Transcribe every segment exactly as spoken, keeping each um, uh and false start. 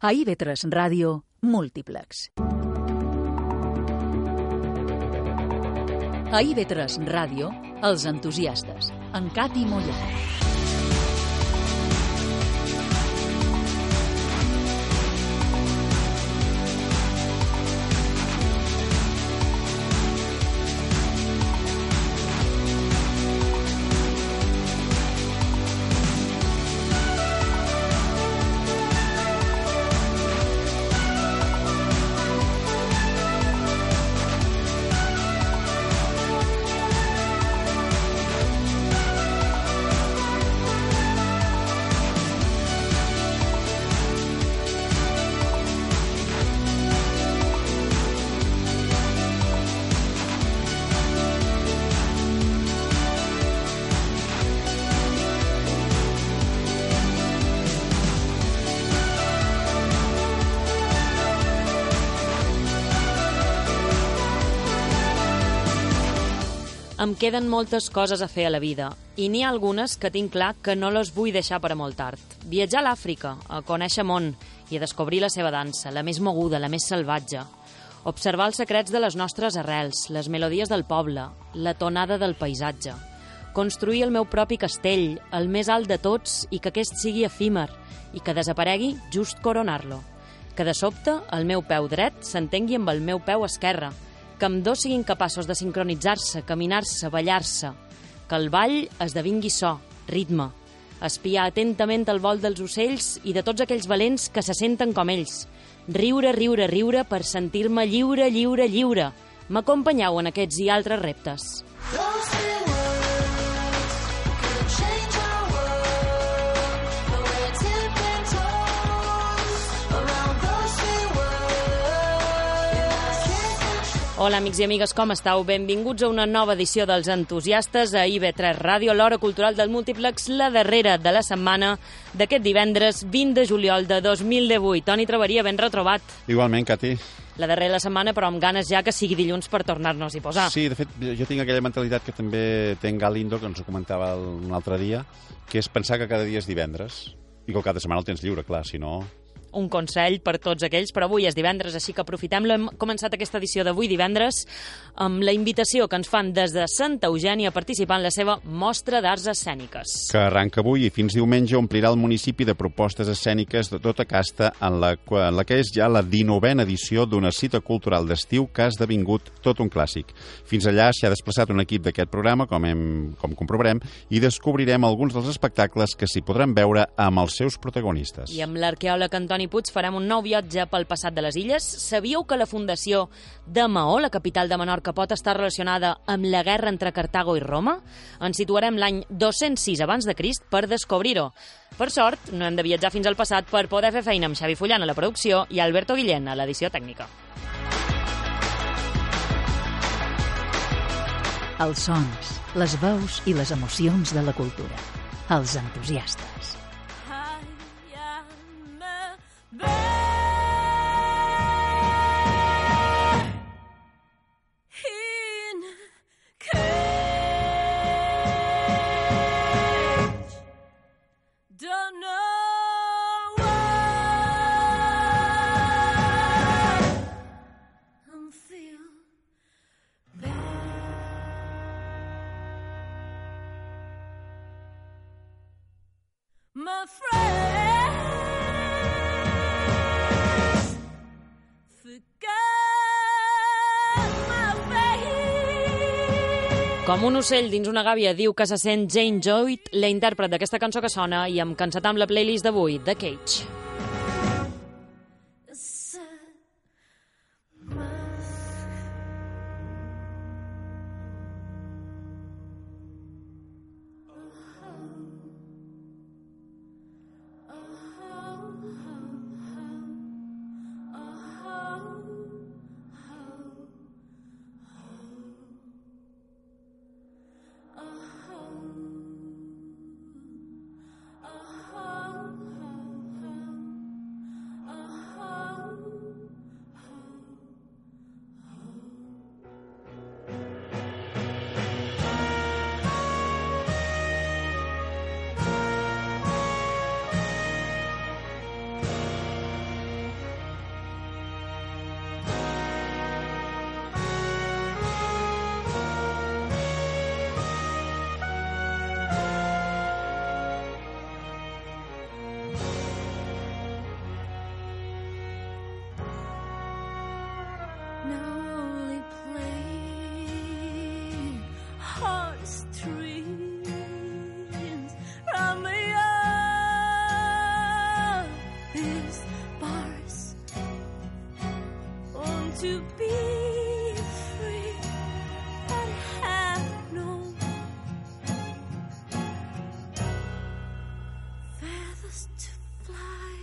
A I V tres Ràdio, Múltiplex. A I V tres Ràdio, Els entusiastes, en Cati Mollà. Em queden moltes coses a fer a la vida, i n'hi ha algunes que tinc clar que no les vull deixar per a molt tard. Viatjar a l'Àfrica, a conèixer món i a descobrir la seva dansa, la més moguda, la més salvatge. Observar els secrets de les nostres arrels, les melodies del poble, la tonada del paisatge. Construir el meu propi castell, el més alt de tots, i que aquest sigui efímer, i que desaparegui just coronar-lo. Que de sobte el meu peu dret s'entengui amb el meu peu esquerre, que ambdós siguin capaços de sincronitzar-se, caminar-se, ballar-se, que el ball esdevingui so, ritme, espiar atentament el vol dels ocells i de tots aquells valents que se senten com ells, riure, riure, riure per sentir-me lliure, lliure, lliure. M'acompanyeu en aquests i altres reptes. Hola, amics i amigues, com estàu? Benvinguts a una nova edició dels entusiastes a I V tres Ràdio, l'hora cultural del Múltiplex, la darrera de la setmana d'aquest divendres vint de juliol de dos mil divuit. Toni Traveria, ben retrobat. Igualment, Cati. La darrera de la setmana, però amb ganes ja que sigui dilluns per tornar-nos-hi posar. Sí, de fet, jo tinc aquella mentalitat que també té en Galindo, que ens ho comentava un altre dia, que és pensar que cada dia és divendres i que el cap de setmana el tens lliure, clar, si no... Un consell per tots aquells, però avui és divendres, així que aprofitem-lo. Hem començat aquesta edició d'avui divendres amb la invitació que ens fan des de Santa Eugènia a participar en la seva mostra d'arts escèniques. Que arranca avui i fins diumenge omplirà el municipi de propostes escèniques de tota casta en la, en la que és ja la dinovena edició d'una cita cultural d'estiu que ha esdevingut tot un clàssic. Fins allà s'hi ha desplaçat un equip d'aquest programa, com, hem, com comprovarem, i descobrirem alguns dels espectacles que s'hi podran veure amb els seus protagonistes. I amb l'arqueòleg Antoni Puig farem un nou viatge pel passat de les illes. Sabíeu que la fundació de Maó, la capital de Menorca, pot estar relacionada amb la guerra entre Cartago i Roma? Ens situarem l'any dos-cents sis abans de Crist per descobrir-ho. Per sort, no hem de viatjar fins al passat per poder fer feina amb Xavi Fullan a la producció i Alberto Guillén a l'edició tècnica. Els sons, les veus i les emocions de la cultura. Els entusiastes. My friends forgot my face. Com un ocell dins una gàbia diu que se sent Jane Joyt, la intèrpret d'aquesta cançó que sona, i amb Cansat amb la playlist d'avui, The Cage. Oh, now only plain heartstrings round me up these bars. Want to be free, but have no feathers to fly.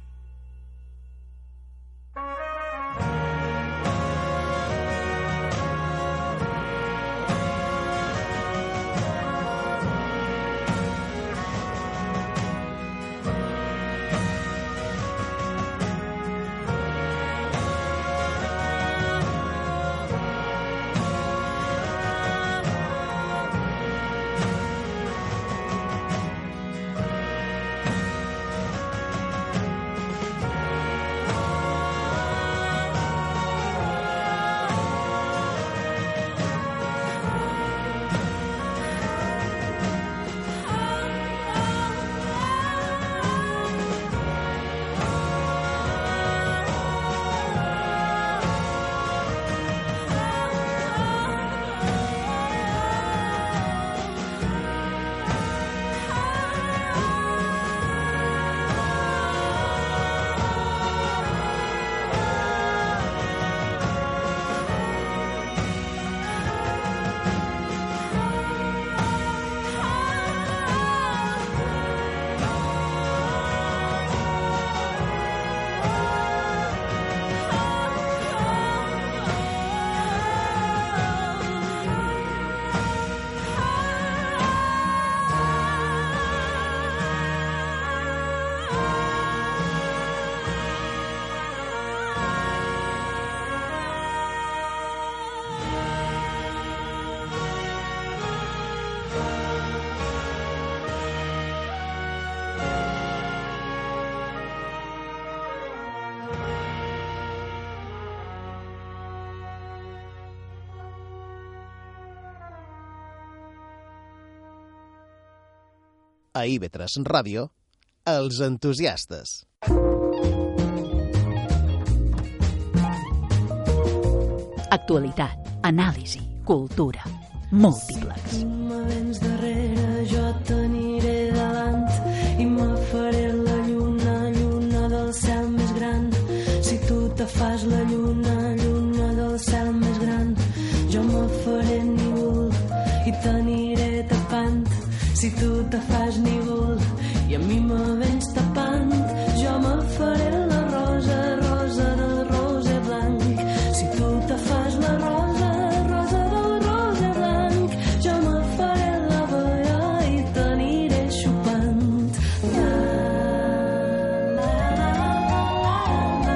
A I V tres Ràdio, Els Entusiastes. Actualitat, anàlisi, cultura, múltiplex. Si me vens darrere, jo t'aniré davant i me faré la lluna, lluna del cel més gran. Si tu te fas la lluna, lluna del cel més gran, jo me faré núvol i t'aniré tapant. Si tu te fas núvol i a mi me vens tapant, jo me faré la rosa, rosa del rosa blanc. Si tu te fas la rosa, rosa del rosa blanc, jo me faré la vella i t'aniré xupant. La, la, la, la,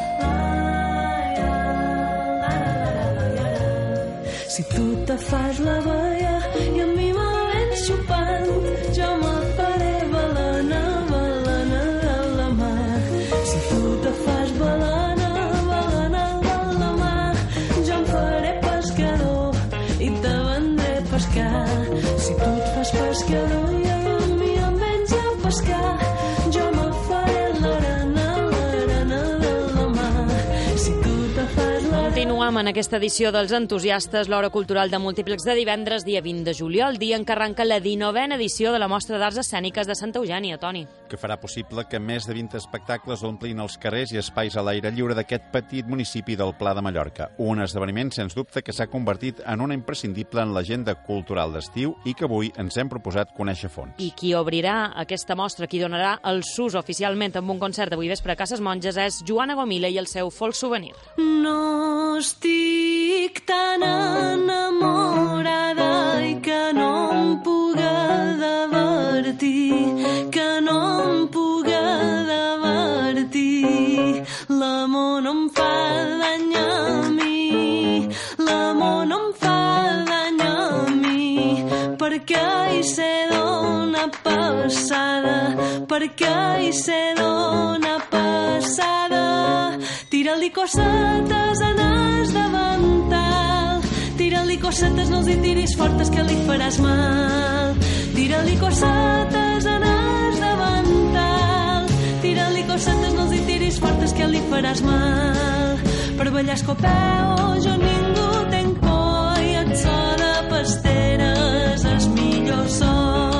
la, la, la. Si tu te fas la vella i a mi me vens xupant, jo me faré balena, balena de la mar. Si tu te fas balena, balena de la mar, jo em faré pescador i te vendré a pescar. Si tu et fas pescador i a mi em vens a pescar, jo me faré l'arena, l'arena de la mar. Si tu te fas l'arena... Continuem en aquesta edició dels Entusiastes, l'hora cultural de Múltiplex de divendres, dia vint de juliol, dia en què arranca la dinovena edició de la Mostra d'Arts Escèniques de Santa Eugènia, Toni. Que farà possible que més de vint espectacles omplin els carrers i espais a l'aire lliure d'aquest petit municipi del Pla de Mallorca. Un esdeveniment, sens dubte, que s'ha convertit en una imprescindible en l'agenda cultural d'estiu i que avui ens hem proposat conèixer a fons. I qui obrirà aquesta mostra, qui donarà el sus oficialment amb un concert avui vespre a Cases Monges és Joana Gomila i el seu Folk Souvenir. No estic tan enamorada i que no em puga divertir, que no em puga divertir. L'amor no em fa dany a mi, l'amor no em fa dany a mi, perquè hi sé d'ona passada, perquè hi sé d'ona passada. Tira-li cosetes en el davantal, tira-li cosetes, no els hi tiris fortes que li faràs mal. Tira-li cosetes en el davantal, tira-li cosetes, no els hi tiris fortes que li faràs mal. Per ballar escopeu jo ningú tenc por i et so de pasteres és millor so.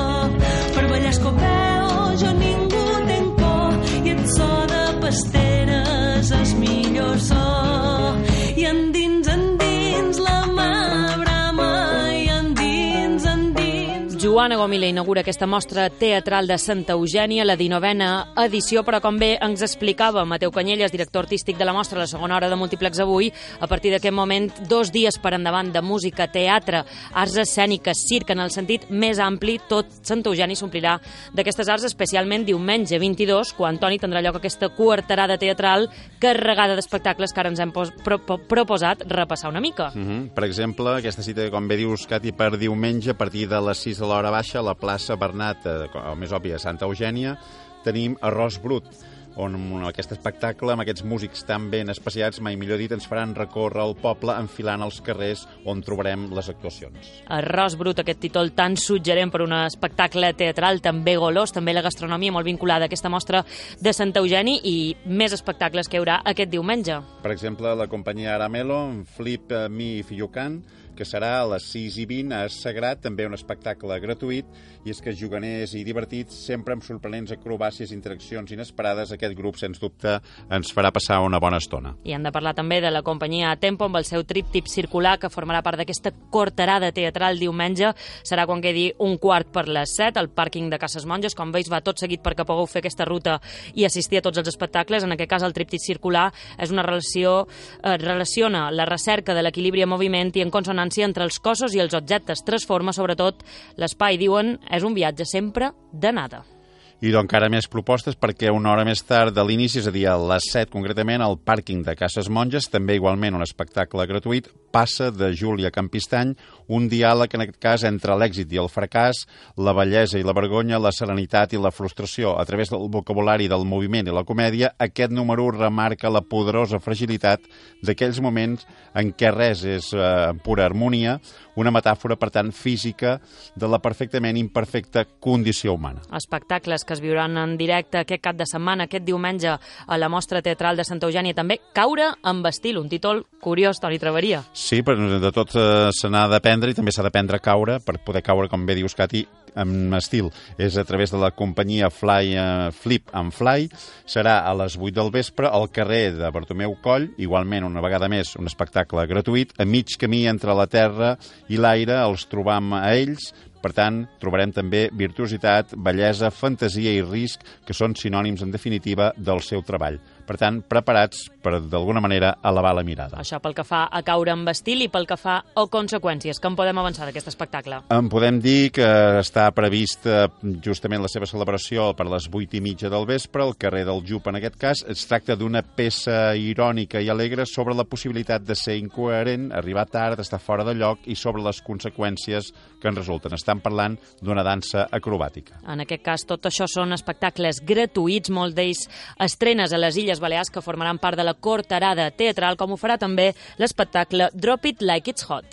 Per ballar escopeu jo ningú tenc por i et so de pasteres és millor so. I endins, endins la mà brama i endins, endins... Joana Gomila inaugura aquesta mostra teatral de Santa Eugènia, la dinovena edició, però com bé ens explicava Mateu Canyelles, director artístic de la mostra, a la segona hora de Múltiplex avui, a partir d'aquest moment, dos dies per endavant de música, teatre, arts escèniques, circ, en el sentit més ampli, tot Santa Eugènia s'omplirà d'aquestes arts, especialment diumenge vint-i-dos, quan, Toni, tindrà lloc aquesta quarterada teatral carregada d'espectacles que ara ens hem pos- pro- pro- proposat repassar una mica. Uh -huh. Per exemple, aquesta cita, com bé dius, Cati, per diumenge, a partir de les sis de l'hora baixa, a la plaça Bernat, eh, o més òbvia, Santa Eugènia, tenim Arròs Brut, on en aquest espectacle, amb aquests músics tan ben especiats, mai millor dit, ens faran recórrer el poble enfilant els carrers on trobarem les actuacions. Arròs Brut, aquest títol tan suggerent per un espectacle teatral, també golós, també la gastronomia molt vinculada a aquesta mostra de Santa Eugènia i més espectacles que hi haurà aquest diumenge. Per exemple, la companyia Aramelo, en Flip, Mi i Fillucan, que serà a les sis i vint a Sagrat, també un espectacle gratuït, i és que juganers i divertits, sempre amb sorprenents acrobàcies i interaccions inesperades, aquest grup, sens dubte, ens farà passar una bona estona. I hem de parlar també de la companyia Tempo amb el seu tríptip circular, que formarà part d'aquesta quarterada teatral diumenge. Serà quan quedi un quart per les set, al pàrquing de Cases Monges. Com veus, va tot seguit perquè pugueu fer aquesta ruta i assistir a tots els espectacles. En aquest cas, el tríptic circular és una relació, eh, relaciona la recerca de l'equilibri en moviment i en consonància entre els cossos i els objectes. Transforma, sobretot, l'espai. Diuen, és un viatge sempre d'anada. I doncs encara més propostes perquè una hora més tard de l'inici, és a dir, a les set concretament, al pàrquing de Cases Monges, també igualment un espectacle gratuït, Passa, de Júlia Campistany, un diàleg, en aquest cas, entre l'èxit i el fracàs, la bellesa i la vergonya, la serenitat i la frustració. A través del vocabulari del moviment i la comèdia, aquest número remarca la poderosa fragilitat d'aquells moments en què res és eh, pura harmonia, una metàfora, per tant, física de la perfectament imperfecta condició humana. Espectacles que es viuran en directe aquest cap de setmana, aquest diumenge, a la Mostra Teatral de Santa Eugènia. També Caure amb estil, un títol curiós, Toni Traveria. Sí, però de tot eh, se n'ha d'aprendre i també s'ha d'aprendre a caure per poder caure, com bé dius, Cati, amb estil. És a través de la companyia Fly, uh, Flip and Fly. Serà a les vuit del vespre al carrer de Bartomeu Coll, igualment una vegada més un espectacle gratuït. A mig camí entre la terra i l'aire els trobam a ells. Per tant, trobarem també virtuositat, bellesa, fantasia i risc, que són sinònims, en definitiva, del seu treball. Per tant, preparats per, d'alguna manera, elevar la mirada. Això pel que fa a Caure amb estil i pel que fa a conseqüències. Que en podem avançar d'aquest espectacle? En podem dir que està prevista justament la seva celebració per les vuit i mitja del vespre, al carrer del Jup, en aquest cas. Es tracta d'una peça irònica i alegre sobre la possibilitat de ser incoherent, arribar tard, estar fora de lloc i sobre les conseqüències que en resulten. Estan parlant d'una dansa acrobàtica. En aquest cas, tot això són espectacles gratuïts, molts d'ells estrenes a les Illes Balears, que formaran part de la quarterada teatral, com ho farà també l'espectacle Drop It Like It's Hot.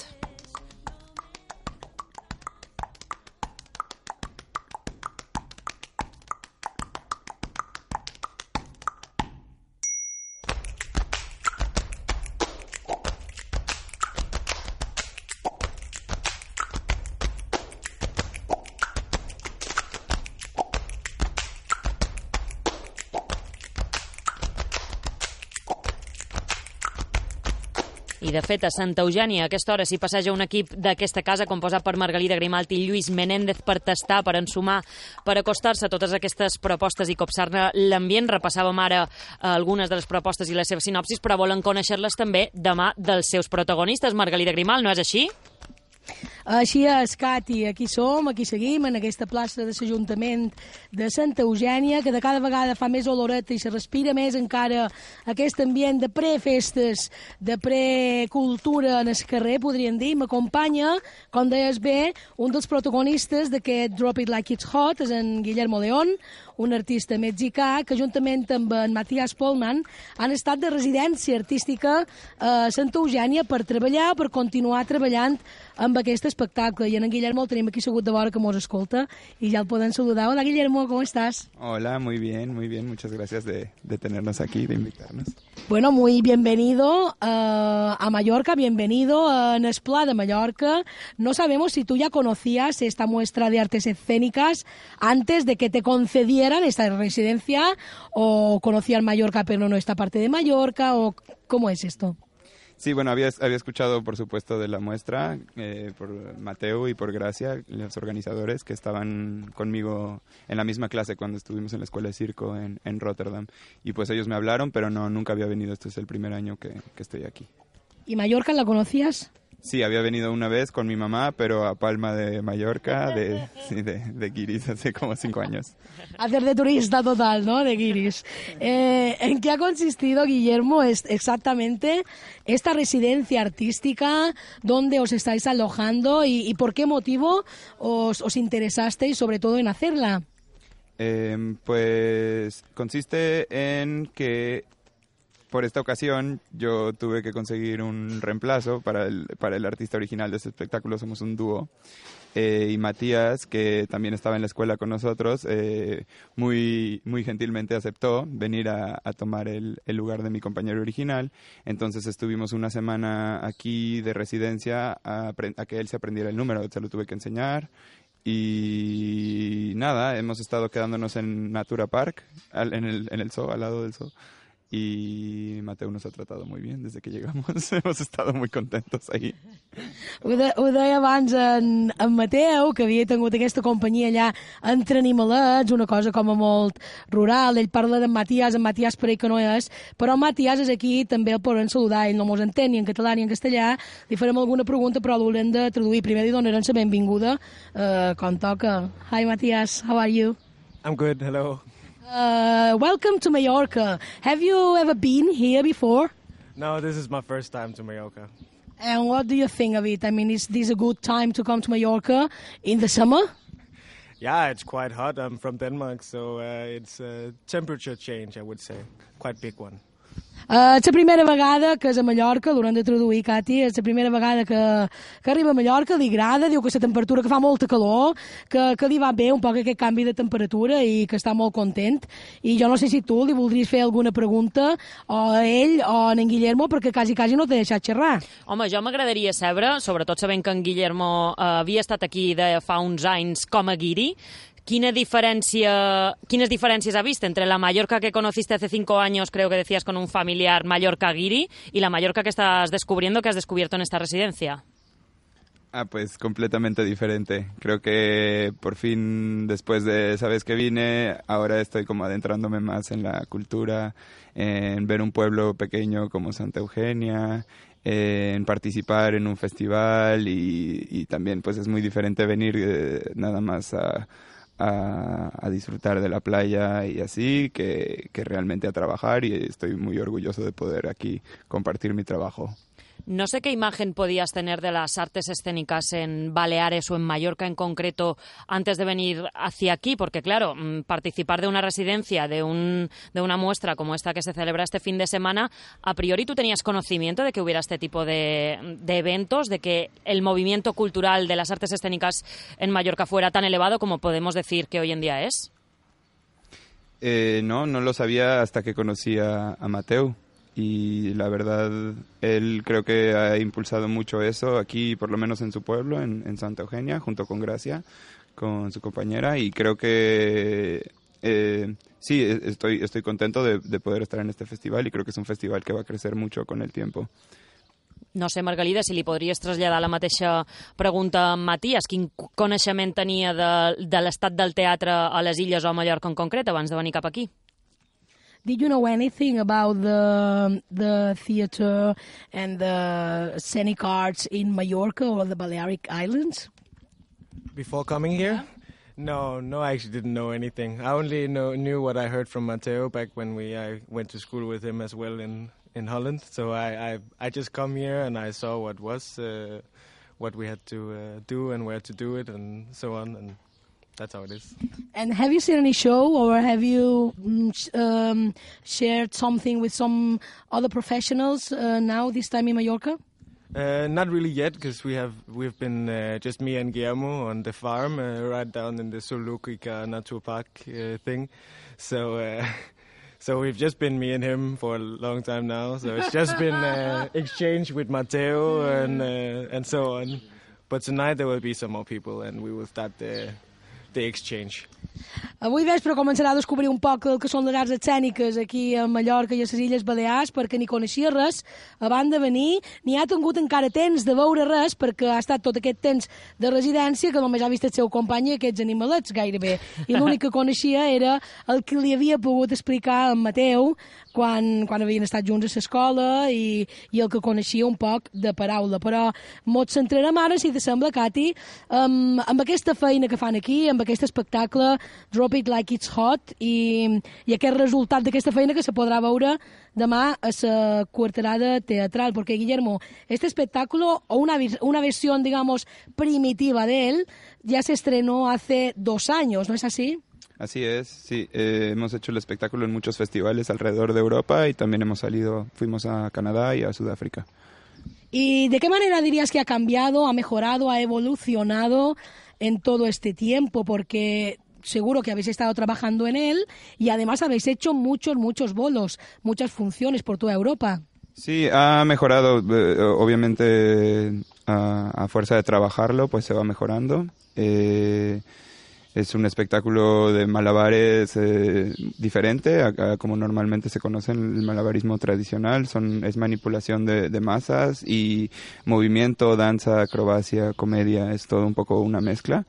I, de fet, a Santa Eugènia, a aquesta hora s'hi passeja un equip d'aquesta casa composat per Margalida Grimalt i Lluís Menéndez per tastar, per ensumar, per acostar-se a totes aquestes propostes i copsar-ne l'ambient. Repassàvem ara algunes de les propostes i les seves sinopsis, però volen conèixer-les també demà dels seus protagonistes. Margalida Grimalt, no és així? Així és, Cati, aquí som, aquí seguim, en aquesta plaça de l'Ajuntament de Santa Eugènia, que de cada vegada fa més oloreta i se respira més encara aquest ambient de prefestes, de precultura en el carrer, podríem dir. M'acompanya, com deies bé, un dels protagonistes d'aquest Drop It Like It's Hot, és en Guillermo León, un artista mexicà que, juntament amb en Matías Polman, han estat de residència artística a Santa Eugènia per treballar, per continuar treballant amb aquest espectacle, i en Guillermo el tenim aquí segut de vora que mos escolta, i ja el podem saludar. Hola, Guillermo, ¿cómo estás? Hola, muy bien, muy bien. Muchas gracias de, de tenernos aquí, de invitarnos. Bueno, muy bienvenido uh, a Mallorca, bienvenido uh, en Esplá de Mallorca. No sabemos si tú ya conocías esta muestra de artes escénicas antes de que te concedieran esta residencia, o conocías Mallorca pero no esta parte de Mallorca, o ¿cómo es esto? Sí, bueno, había, había escuchado, por supuesto, de la muestra, eh, por Mateu y por Gracia, los organizadores que estaban conmigo en la misma clase cuando estuvimos en la escuela de circo en, en Rotterdam. Y pues ellos me hablaron, pero no, nunca había venido. Este es el primer año que, que estoy aquí. ¿Y Mallorca la conocías? Sí, había venido una vez con mi mamá, pero a Palma de Mallorca, de, sí, de, de Guiris, hace como cinco años. Hacer de turista total, ¿no? De Guiris. Eh, ¿En qué ha consistido, Guillermo, es exactamente esta residencia artística? ¿Dónde os estáis alojando? ¿Y, y por qué motivo os, os interesasteis sobre todo en hacerla? Eh, pues consiste en que por esta ocasión yo tuve que conseguir un reemplazo para el, para el artista original de este espectáculo. Somos un dúo. Eh, y Matías, que también estaba en la escuela con nosotros, eh, muy, muy gentilmente aceptó venir a, a tomar el, el lugar de mi compañero original. Entonces estuvimos una semana aquí de residencia a, a que él se aprendiera el número. Se lo tuve que enseñar. Y nada, hemos estado quedándonos en Natura Park, al, en, el, en el zoo, al lado del zoo. Y Mateu nos ha tratado muy bien desde que llegamos. Hemos estado muy contentos ahí. Ho, de, ho deia abans en, en Mateu, que havia tingut aquesta companyia allà entre animalets, una cosa com a molt rural. Ell parla d'en Matías, en Matías per ell que no és, però Matías és aquí, també el podem saludar. Ell no mos entén ni en català ni en castellà. Li farem alguna pregunta, però l'haurem de traduir. Primer li donarem la benvinguda, uh, com toca. Hi, Matías, how are you? I'm good, hello. Uh, welcome to Mallorca. Have you ever been here before? No, this is my first time to Mallorca. And what do you think of it? I mean, is this a good time to come to Mallorca in the summer? Yeah, it's quite hot. I'm from Denmark, so uh, it's a temperature change, I would say. Quite big one. Uh, és la primera vegada que és a Mallorca, l'haurem de traduir, Cati, és la primera vegada que, que arriba a Mallorca, li agrada, diu que la temperatura, que fa molta calor, que, que li va bé un poc aquest canvi de temperatura i que està molt content. I jo no sé si tu li voldries fer alguna pregunta o a ell o a en Guillermo, perquè quasi, quasi no t'he deixat xerrar. Home, jo m'agradaria saber, sobretot sabent que en Guillermo eh, havia estat aquí de fa uns anys com a guiri, Quina diferencia, ¿Quines diferencias ha visto entre la Mallorca que conociste hace cinco años, creo que decías, con un familiar Mallorca guiri, y la Mallorca que estás descubriendo, que has descubierto en esta residencia? Ah, pues completamente diferente. Creo que por fin, después de esa vez que vine, ahora estoy como adentrándome más en la cultura, en ver un pueblo pequeño como Santa Eugenia, en participar en un festival y, y también pues es muy diferente venir eh, nada más a... A, a disfrutar de la playa y así, que, que realmente a trabajar, y estoy muy orgulloso de poder aquí compartir mi trabajo. No sé qué imagen podías tener de las artes escénicas en Baleares o en Mallorca en concreto antes de venir hacia aquí, porque claro, participar de una residencia, de, un, de una muestra como esta que se celebra este fin de semana, a priori tú tenías conocimiento de que hubiera este tipo de, de eventos, de que el movimiento cultural de las artes escénicas en Mallorca fuera tan elevado como podemos decir que hoy en día es. Eh, no, no lo sabía hasta que conocí a, a Mateu. Y la verdad, él creo que ha impulsado mucho eso aquí, por lo menos en su pueblo, en, en Santa Eugenia, junto con Gracia, con su compañera. Y creo que eh, sí, estoy, estoy contento de, de poder estar en este festival, y creo que es un festival que va a crecer mucho con el tiempo. No sé, Margalida, si li podries traslladar la mateixa pregunta a Matías. Quin coneixement tenia de, de l'estat del teatre a les Illes o a Mallorca en concret abans de venir cap aquí? Did you know anything about the the theatre and the scenic arts in Mallorca or the Balearic Islands? Before coming here? No, no, I actually didn't know anything. I only know, knew what I heard from Mateu back when we I went to school with him as well in, in Holland. So I, I I just come here and I saw what was uh, what we had to uh, do and where to do it and so on, and that's how it is. And have you seen any show, or have you um, shared something with some other professionals uh, now, this time in Mallorca? Uh, not really yet, because we have we've been uh, just me and Guillermo on the farm, uh, right down in the Zoológica Nature Park uh, thing. So, uh, so we've just been me and him for a long time now. So it's just been uh, exchange with Mateo and uh, and so on. But tonight there will be some more people, and we will start the the exchange. Avui vespre començarà a descobrir un poc el que són les arts escèniques aquí a Mallorca i a les Illes Balears, perquè ni coneixia res abans de venir, ni ha tingut encara temps de veure res, perquè ha estat tot aquest temps de residència que només ha vist el seu company i aquests animalets gairebé. I l'únic que coneixia era el que li havia pogut explicar en Mateu quan, quan havien estat junts a l'escola i, i el que coneixia un poc de paraula. Però mos centrarem ara, si te sembla, Cati, amb, amb aquesta feina que fan aquí, amb aquest espectacle Drop It Like It's Hot i, i aquest resultat d'aquesta feina que se podrà veure demà a la quarterada teatral, porque Guillermo, este espectáculo o una, una versión, digamos, primitiva de él ya se estrenó hace dos años, ¿no es así? Así es, sí. Eh, hemos hecho el espectáculo en muchos festivales alrededor de Europa y también hemos salido, fuimos a Canadá y a Sudáfrica. ¿Y de qué manera dirías que ha cambiado, ha mejorado, ha evolucionado en todo este tiempo? Porque seguro que habéis estado trabajando en él y además habéis hecho muchos, muchos bolos, muchas funciones por toda Europa. Sí, ha mejorado, eh, obviamente a, a fuerza de trabajarlo, pues se va mejorando. Eh, es un espectáculo de malabares eh, diferente a, a como normalmente se conoce en el malabarismo tradicional. Son, es manipulación de, de masas y movimiento, danza, acrobacia, comedia, es todo un poco una mezcla.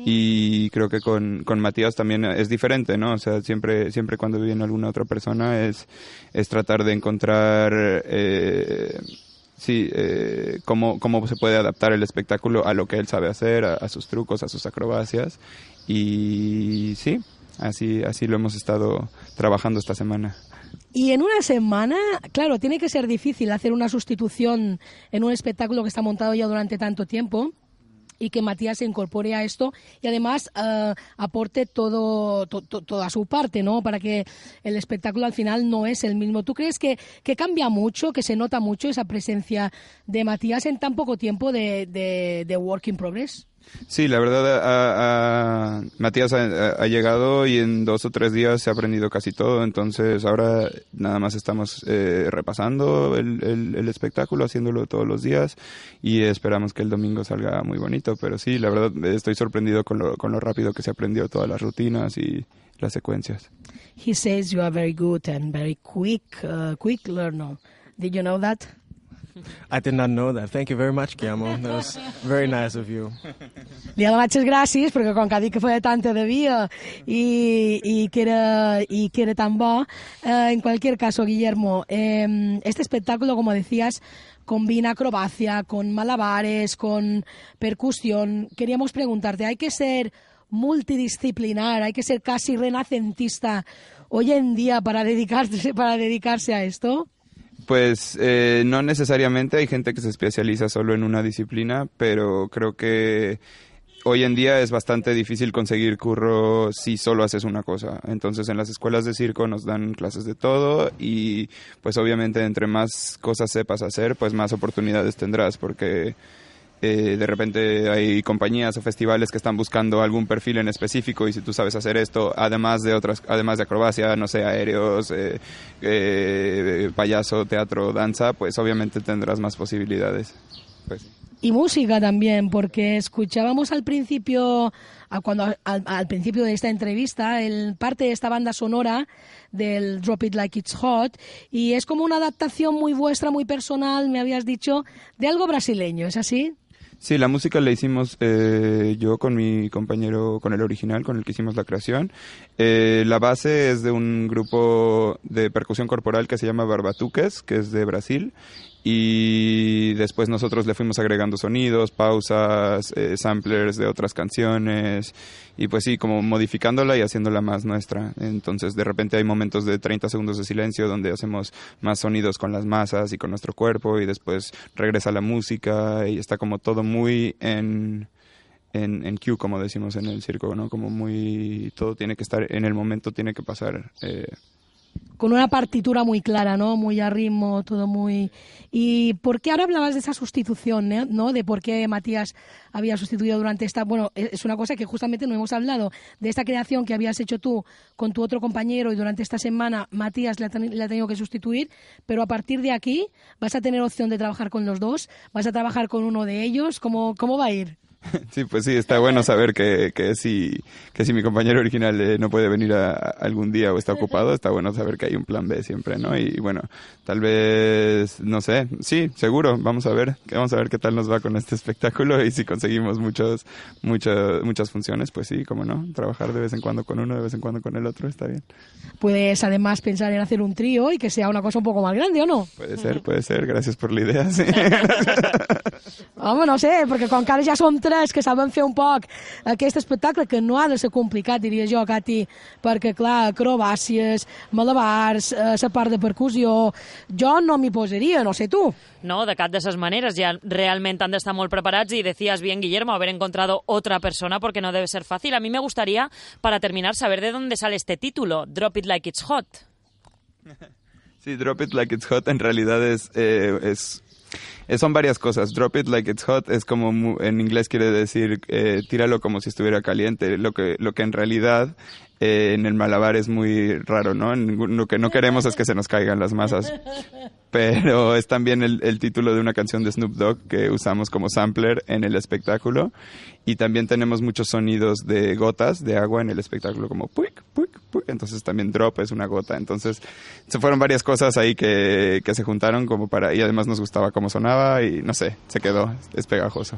Y creo que con, con Matías también es diferente, ¿no? O sea, siempre, siempre cuando viene alguna otra persona es, es tratar de encontrar... Eh, Sí, eh, cómo, cómo se puede adaptar el espectáculo a lo que él sabe hacer, a, a sus trucos, a sus acrobacias. Y sí, así, así lo hemos estado trabajando esta semana. Y en una semana, claro, tiene que ser difícil hacer una sustitución en un espectáculo que está montado ya durante tanto tiempo y que Matías se incorpore a esto y además uh, aporte todo, to, to, toda su parte, ¿no? Para que el espectáculo al final no es el mismo. ¿Tú crees que, que cambia mucho, que se nota mucho esa presencia de Matías en tan poco tiempo de, de, de Work in Progress? Sí, la verdad, a, a, Matías ha, ha llegado y en dos o tres días se ha aprendido casi todo, entonces ahora nada más estamos eh, repasando el, el, el espectáculo, haciéndolo todos los días y esperamos que el domingo salga muy bonito, pero sí, la verdad estoy sorprendido con lo, con lo rápido que se aprendió todas las rutinas y las secuencias. He says you are very good and very quick, uh, quick learner. Did you know that? I did not know that. Thank you very much, Guillermo. That was very nice of you. Li ha donat les gràcies perquè com que ha dit que feia tanta de via i, i, que era, y que era tan bo. Eh, en cualquier caso, Guillermo, eh, este espectáculo, como decías, combina acrobacia con malabares, con percusión. Queríamos preguntarte, ¿hay que ser multidisciplinar, hay que ser casi renacentista hoy en día para dedicarse, para dedicarse a esto? Pues eh, no necesariamente, hay gente que se especializa solo en una disciplina, pero creo que hoy en día es bastante difícil conseguir curro si solo haces una cosa. Entonces en las escuelas de circo nos dan clases de todo y pues obviamente entre más cosas sepas hacer, pues más oportunidades tendrás, porque Eh, de repente hay compañías o festivales que están buscando algún perfil en específico y si tú sabes hacer esto, además de otras, además de acrobacia, no sé, aéreos, eh, eh, payaso, teatro, danza, pues obviamente tendrás más posibilidades. Pues. Y música también, porque escuchábamos al principio, cuando al, al principio de esta entrevista, el parte de esta banda sonora del Drop It Like It's Hot, y es como una adaptación muy vuestra, muy personal, me habías dicho, de algo brasileño, ¿es así? Sí, la música la hicimos eh, yo con mi compañero, con el original, con el que hicimos la creación. Eh, la base es de un grupo de percusión corporal que se llama Barbatuques, que es de Brasil. Y después nosotros le fuimos agregando sonidos, pausas, eh, samplers de otras canciones y pues sí, como modificándola y haciéndola más nuestra. Entonces de repente hay momentos de treinta segundos de silencio donde hacemos más sonidos con las masas y con nuestro cuerpo y después regresa la música y está como todo muy en... En, en cue, como decimos en el circo, ¿no? Como muy... Todo tiene que estar en el momento, tiene que pasar... Eh, con una partitura muy clara, ¿no? Muy a ritmo, todo muy... ¿Y por qué ahora hablabas de esa sustitución, ¿eh? ¿no? De por qué Matías había sustituido durante esta... Bueno, es una cosa que justamente no hemos hablado, de esta creación que habías hecho tú con tu otro compañero y durante esta semana Matías le ha, ten... le ha tenido que sustituir, pero a partir de aquí vas a tener opción de trabajar con los dos, vas a trabajar con uno de ellos, ¿cómo, cómo va a ir? Sí, pues sí, está bueno saber que, que, si, que si mi compañero original eh, no puede venir a, a algún día o está ocupado, está bueno saber que hay un plan B siempre, ¿no? Y bueno, tal vez, no sé, sí, seguro, vamos a ver, vamos a ver qué tal nos va con este espectáculo y si conseguimos muchos, muchos, muchas funciones, pues sí, cómo no, trabajar de vez en cuando con uno, de vez en cuando con el otro, está bien. Puedes además pensar en hacer un trío y que sea una cosa un poco más grande, ¿o no? Puede ser, puede ser, gracias por la idea, sí. Home, no sé, perquè com que ara ja som tres que saben fer un poc aquest espectacle, que no ha de ser complicat, diria jo, Cati, perquè, clar, acrobàcies, malabars, eh, la part de percussió... Jo no m'hi posaria, no sé tu. No, de cap de esas maneras, ya realmente han de estar muy preparados y decías bien, Guillermo, haber encontrado otra persona porque no debe ser fácil. A mí me gustaría, para terminar, saber de dónde sale este título, Drop It Like It's Hot. Sí, Drop It Like It's Hot en realidad es... Eh, es... Son varias cosas. Drop it like it's hot es como en inglés quiere decir eh, tíralo como si estuviera caliente. Lo que lo que en realidad eh, en el malabar es muy raro, ¿no? Lo que no queremos es que se nos caigan las masas. Pero es también el, el título de una canción de Snoop Dogg que usamos como sampler en el espectáculo. Y también tenemos muchos sonidos de gotas de agua en el espectáculo, como puic, puic, puic. Entonces también drop es una gota. Entonces se fueron varias cosas ahí que, que se juntaron como para... Y además nos gustaba cómo sonaba y no sé, se quedó, es pegajoso.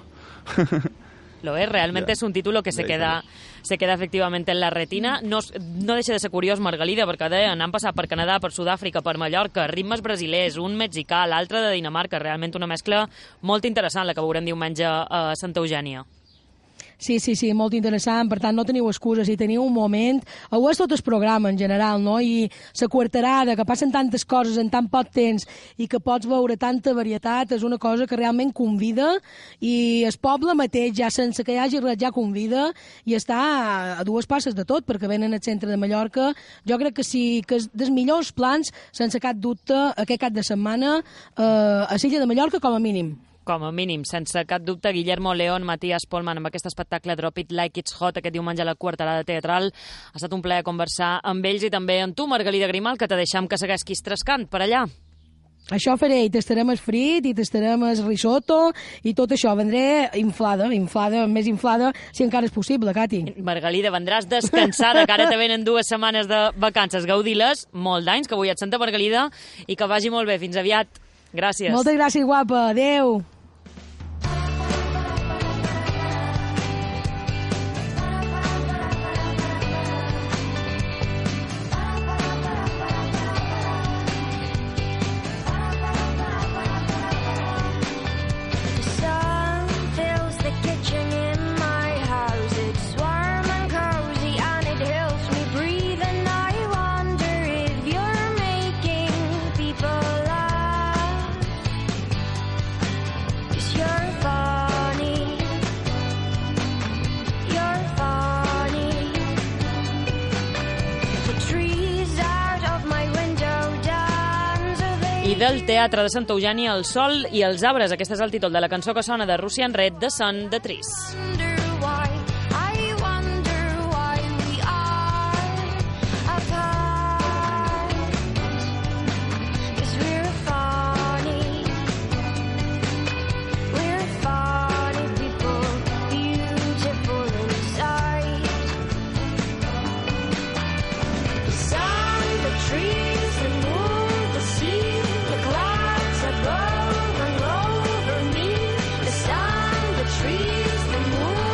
Lo es, realmente yeah. Es un título que se queda, se queda efectivamente en la retina. No, no deixa de ser curiós, Margalida, perquè deien, han passat per Canadà, per Sud-àfrica, per Mallorca, ritmes brasilers, un mexicà, l'altre de Dinamarca, realment una mescla molt interessant, la que veurem diumenge a Santa Eugènia. Sí, sí, sí, molt interessant, per tant no teniu excuses, si teniu un moment, ho és tot el programa en general, no? I la quarterada, que passen tantes coses en tan poc temps i que pots veure tanta varietat, és una cosa que realment convida i el poble mateix, ja sense que hi hagi res, ja convida i està a dues passes de tot, perquè venen al centre de Mallorca. Jo crec que sí, que és dels millors plans, sense cap dubte, aquest cap de setmana eh, a l'illa de Mallorca com a mínim. Com a mínim, sense cap dubte, Guillermo León, Matías Polman, amb aquest espectacle Drop It Like It's Hot, aquest diumenge a la Quarterada Teatral. Ha estat un plaer conversar amb ells i també amb tu, Margalida Grimal, que te deixem que segueixis trescant per allà. Això faré, i tastarem el frit, i tastarem el risotto, i tot això. Vendré inflada, inflada, més inflada, si encara és possible, Cati. Margalida, vendràs descansada, que ara te venen dues setmanes de vacances. Gaudir-les, molt d'anys, que avui et Santa Margalida, i que vagi molt bé. Fins aviat. Gràcies. Moltes gràcies, guapa. Adéu. I del Teatre de Santa Eugènia, El sol i els arbres. Aquest és el títol de la cançó que sona de Russian Red, The Sun, The Trees. Trees, the moon,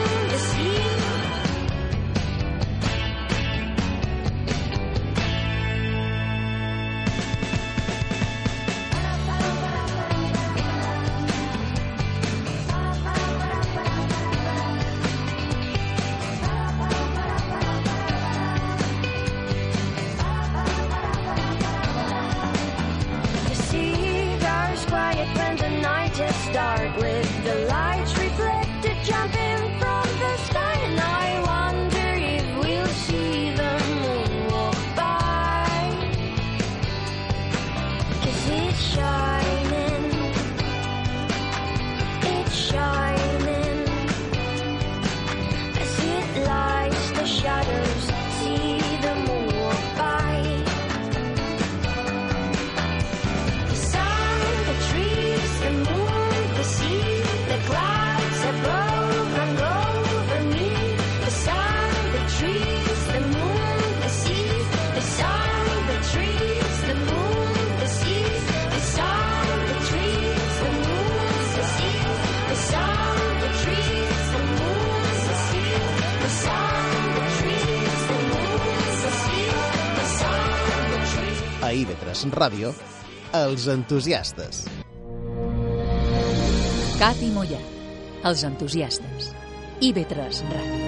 Ràdio, Els Entusiastes. Cat i Mollà, Els Entusiastes. I ve tres Ràdio.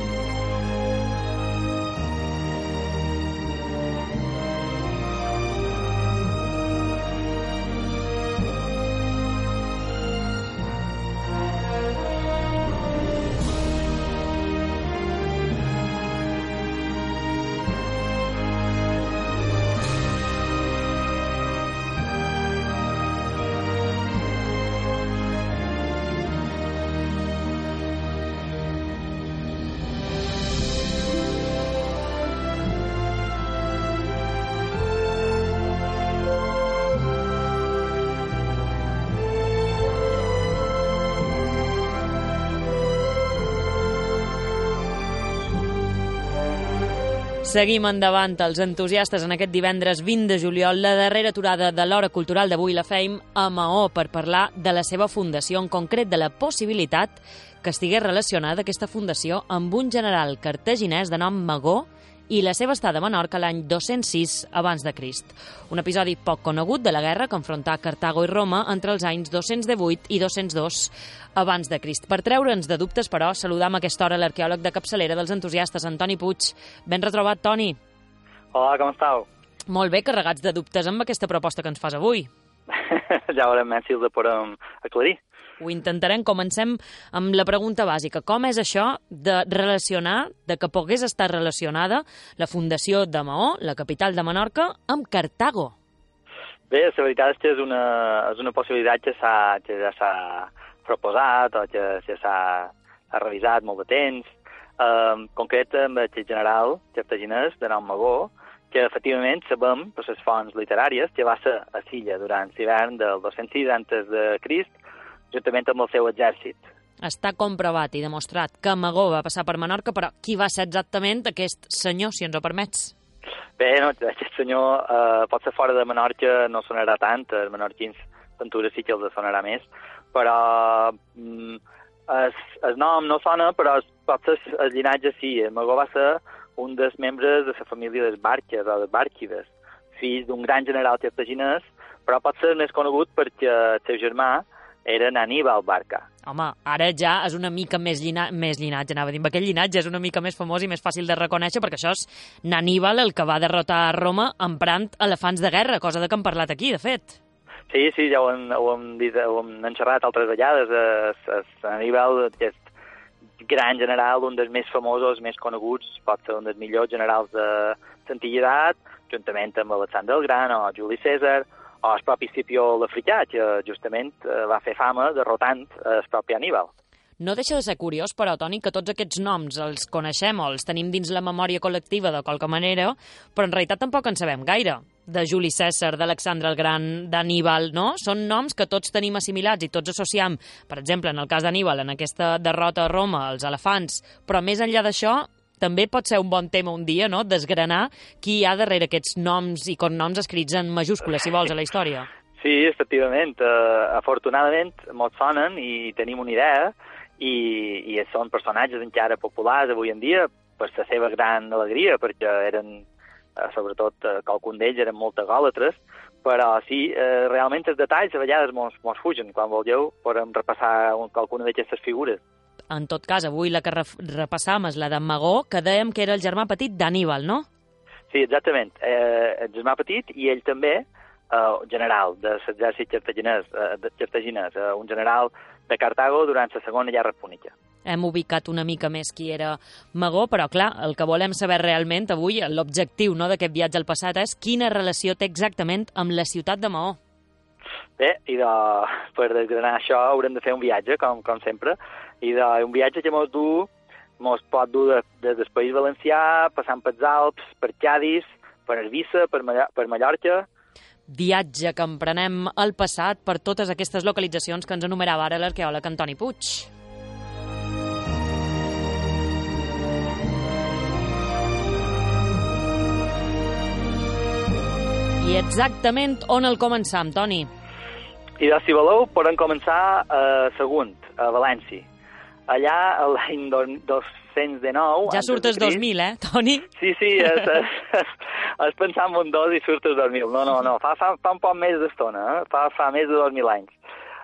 Seguim endavant, els entusiastes, en aquest divendres vint de juliol, la darrera aturada de l'Hora Cultural d'avui la fèiem a Maó per parlar de la seva fundació, en concret de la possibilitat que estigués relacionada aquesta fundació amb un general cartaginès de nom Magó i la seva estada a Menorca l'any dos-cents sis abans de Crist. Un episodi poc conegut de la guerra que enfrontà Cartago i Roma entre els anys dos-cents divuit i dos-cents dos abans de Crist. Per treure'ns de dubtes, però, saludam a aquesta hora l'arqueòleg de capçalera dels entusiastes, Antoni Puig. Ben retrobat, Toni. Hola, com estàu? Molt bé, carregats de dubtes amb aquesta proposta que ens fas avui. Ja veurem si els podem aclarir. Ho intentarem. Comencem amb la pregunta bàsica. Com és això de relacionar, de que pogués estar relacionada la fundació de Maó, la capital de Menorca, amb Cartago? Bé, la veritat és que és una, és una possibilitat que, que ja s'ha proposat o que ja s'ha revisat molt de temps. En concret, amb el general cartaginès de nom Magó, que efectivament sabem per les fonts literàries que va ser a Silla durant l'hivern del dos-cents sis antes de Crist, juntament amb el seu exèrcit. Està comprovat i demostrat que Magó va passar per Menorca, però qui va ser exactament aquest senyor, si ens ho permets? Bé, no, aquest senyor eh, pot ser fora de Menorca, no sonarà tant, els menorquins d'Ventura sí que els sonarà més, però mm, el, el nom no sona, però pot ser el llinatge sí. Magó va ser un dels membres de la família dels Bàrquies o dels Bàrquides, fill d'un gran general cartaginès, però pot ser més conegut perquè el seu germà era Aníbal Barca. Home, ara ja és una mica més, llina... més llinatge, anava a dir, aquest llinatge és una mica més famós i més fàcil de reconèixer, perquè això és Aníbal el que va derrotar a Roma emprant elefants de guerra, cosa de que hem parlat aquí, de fet. Sí, sí, ja ho hem, ho hem, dit, ho hem enxerrat altres vegades. Aníbal, aquest gran general, un dels més famosos, més coneguts, pot ser un dels millors generals de l'antiguitat, juntament amb Alexandre el Gran o Juli Cèsar, o el propi Escipió l'Africà, que justament va fer fama derrotant el propi Aníbal. No deixa de ser curiós, però, Toni, que tots aquests noms els coneixem o els tenim dins la memòria col·lectiva de qualque manera, però en realitat tampoc en sabem gaire. De Juli Cèsar, d'Alexandre el Gran, d'Aníbal, no? Són noms que tots tenim assimilats i tots associam, per exemple, en el cas d'Aníbal, en aquesta derrota a Roma, els elefants, però més enllà d'això, també pot ser un bon tema un dia, no?, desgranar qui hi ha darrere aquests noms i cognoms escrits en majúscules, si vols, a la història. Sí, efectivament. Uh, afortunadament, mos sonen i tenim una idea, i, i són personatges encara populars avui en dia per la seva gran alegria, perquè eren, uh, sobretot, uh, qualcun d'ells eren molt egòlatres, però sí, uh, realment els detalls a vegades mos, mos fugen. Quan vulgueu, podem repassar un, qualcuna d'aquestes figures. En tot cas, avui la que repassam és la de Magó, que dèiem que era el germà petit d'Aníbal, no? Sí, exactament. Eh, el germà petit i ell també, eh, general de l'exèrcit cartaginès, eh, de cartaginès eh, un general de Cartago durant la Segona Guerra Púnica. Hem ubicat una mica més qui era Magó, però clar, el que volem saber realment avui, l'objectiu, no, d'aquest viatge al passat, és quina relació té exactament amb la ciutat de Maó. Bé, i de, per desgranar això haurem de fer un viatge, com, com sempre, i de, un viatge que mos du, mos pot dur des de, del País Valencià, passant pels Alps, per Cadis, per Eivissa, per, Mall per Mallorca. Viatge que emprenem al passat per totes aquestes localitzacions que ens enumerava ara l'arqueòleg Antoni Puig. I exactament on el començam, Toni? I de, si voleu, podem començar a Sagunt, a València. allà l'any dos-cents dinou... Ja surt el dos mil, eh, Toni? Sí, sí, és, és, és, és pensar en un dos i surt el dos mil. No, no, no, fa, fa, fa un poc més d'estona, eh? fa, fa més de dos mil anys.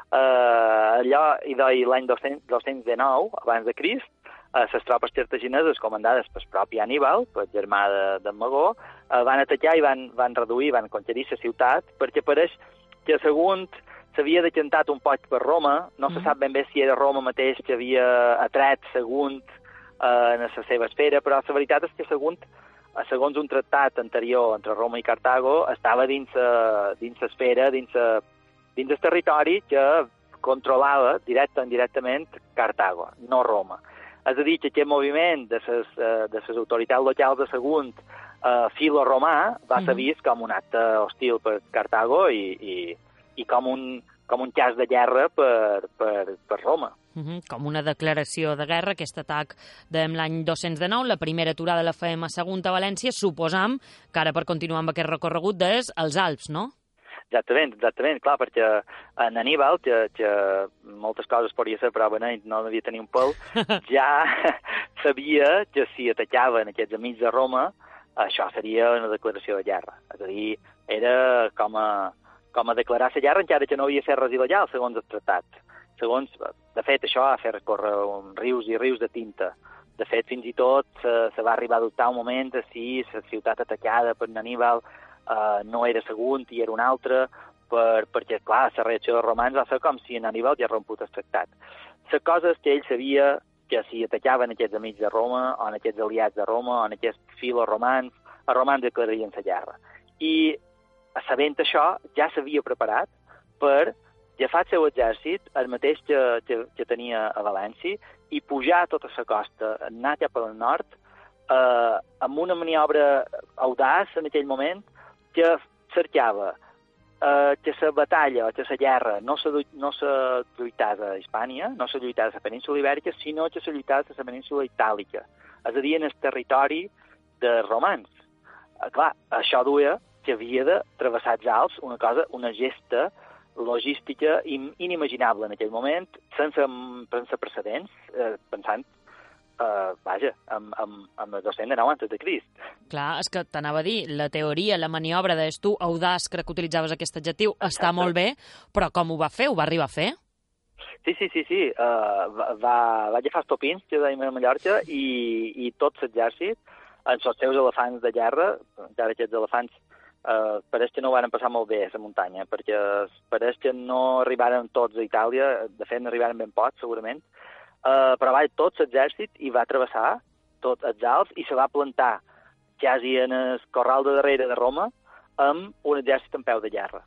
Uh, allò, i l'any dos-cents dinou, abans de Crist, uh, les tropes cartagineses, comandades pel propi Aníbal, pel germà d'en Magó, uh, van atacar i van, van reduir, van conquerir la ciutat, perquè pareix que segons s'havia decantat un poc per Roma, no mm. se sap ben bé si era Roma mateix que havia atret segons uh, en la seva esfera, però la veritat és que segons, uh, segons un tractat anterior entre Roma i Cartago, estava dins l'esfera, dins la dins el territori que controlava directe o indirectament Cartago, no Roma. És a dir, que aquest moviment de les de les autoritats locals de Sagunt, eh, filo-romà, va ser vist com un acte hostil per Cartago i, i, i com, un, com un cas de guerra per, per, per Roma. Uh -huh, com una declaració de guerra, aquest atac de l'any dos-cents dinou, la primera aturada la fem a Sagunt a València, suposam que ara per continuar amb aquest recorregut des als Alps, no? Exactament, exactament, clar, perquè en Aníbal, que, que moltes coses podria ser, però beneit no devia tenir un pèl, ja sabia que si atacaven aquests amics de Roma, això seria una declaració de guerra. És a dir, era com a, com a declarar la guerra encara que no havia fet res il·legal, segons el tractat. Segons, de fet, això va fer recórrer rius i rius de tinta. De fet, fins i tot se, se va arribar a dubtar un moment si la ciutat atacada per Aníbal Uh, no era Sagunt i era un altre, per, perquè, clar, la reacció dels romans va ser com si en Aníbal ja romput el tractat. La cosa és que ell sabia que si atacaven aquests amics de Roma, o en aquests aliats de Roma, o en aquests filos romans, els romans declararien la guerra. I, sabent això, ja s'havia preparat per agafar el seu exèrcit, el mateix que, que, que tenia a València, i pujar tota la costa, anar cap al nord, uh, amb una maniobra audaç en aquell moment, que cercava eh, que la batalla o que la guerra no se, no se lluitava a Hispània, no se lluitava a la península Ibèrica, sinó que se lluitava a la península Itàlica, és a dir, en el territori de romans. Eh, clar, això duia que havia de travessar els Alps, una cosa, una gesta logística inimaginable en aquell moment, sense, sense precedents, eh, pensant Uh, vaja, amb, amb, amb el dos-cents dinou antes de Crist. Clar, és que t'anava a dir, la teoria, la maniobra, deies tu, audaç, crec que utilitzaves aquest adjectiu, està molt bé, però com ho va fer? Ho va arribar a fer? Sí, sí, sí, sí. Uh, va, va agafar els topins, que dèiem a Mallorca, i, i tot l'exèrcit, amb els seus elefants de guerra, encara aquests elefants uh, pareix que no ho van passar molt bé a la muntanya, perquè pareix que no arribaren tots a Itàlia, de fet n'arribaren ben pocs, segurament, Uh, però va tot l'exèrcit i va travessar tots els Alps i se va plantar quasi en el corral de darrere de Roma amb un exèrcit en peu de guerra.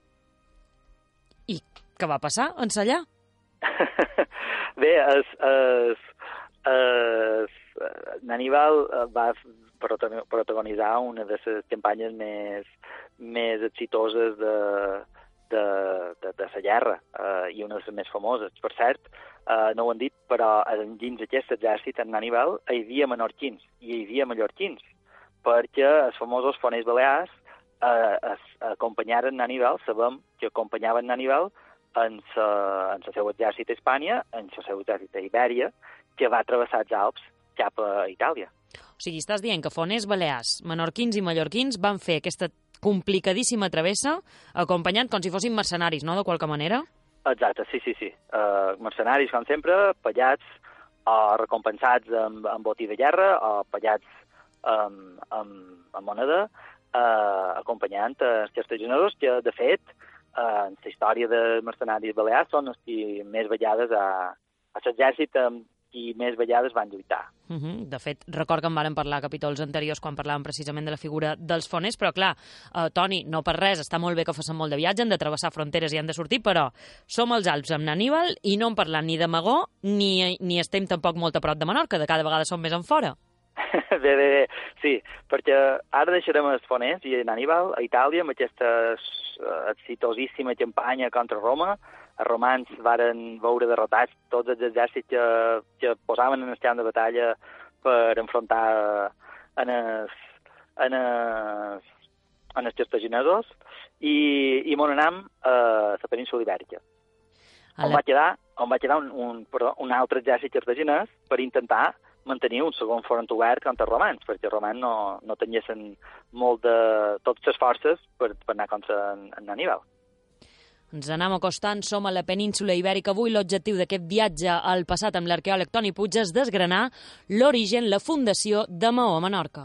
I què va passar en allà? Bé, es, es, es, Aníbal va protagonitzar una de les campanyes més, més exitoses de, de, de, de la guerra uh, i una de les més famoses. Per cert, Uh, no ho han dit, però dins d'aquest exèrcit, en Aníbal, hi havia menorquins i hi havia mallorquins, perquè els famosos foners balears uh, es, acompanyaren Aníbal, sabem que acompanyaven Aníbal en el seu exèrcit a Espanya, en el seu exèrcit a Ibèria, que va travessar els Alps cap a Itàlia. O sigui, estàs dient que foners balears, menorquins i mallorquins van fer aquesta complicadíssima travessa acompanyant com si fossin mercenaris, no?, de qualque manera? Exacte, sí, sí, sí. Uh, mercenaris, com sempre, pagats o recompensats amb, amb botí de guerra o pagats amb, amb, amb moneda, uh, acompanyant els cartaginesos que, de fet, uh, en la història de mercenaris balears són els que més vegades a, a l'exèrcit amb qui més vegades van lluitar. Uh -huh. De fet, record que en vàrem parlar a capítols anteriors quan parlàvem precisament de la figura dels foners, però clar, uh, Toni, no per res, està molt bé que facin molt de viatge, han de travessar fronteres i han de sortir, però som als Alps amb Aníbal i no en parlant ni de Magó ni, ni estem tampoc molt a prop de Menorca, de cada vegada som més en fora. Bé, bé, bé, sí, perquè ara deixarem els foners i en Aníbal a Itàlia amb aquesta exitosíssima campanya contra Roma. Els romans varen veure derrotats tots els exèrcits que, que posaven en el camp de batalla per enfrontar en els, en els, en els cartaginesos i, i mon anam a la península Ibèrica. On va quedar on va quedar un, un, perdó, un altre exèrcit cartaginès per intentar mantenir un segon front obert contra els romans, perquè els romans no, no tenien molt de... totes les forces per, per anar contra en, en Aníbal. Ens anem acostant, som a la península Ibèrica. Avui l'objectiu d'aquest viatge al passat amb l'arqueòleg Toni Puig és desgranar l'origen, la fundació de Maó a Menorca.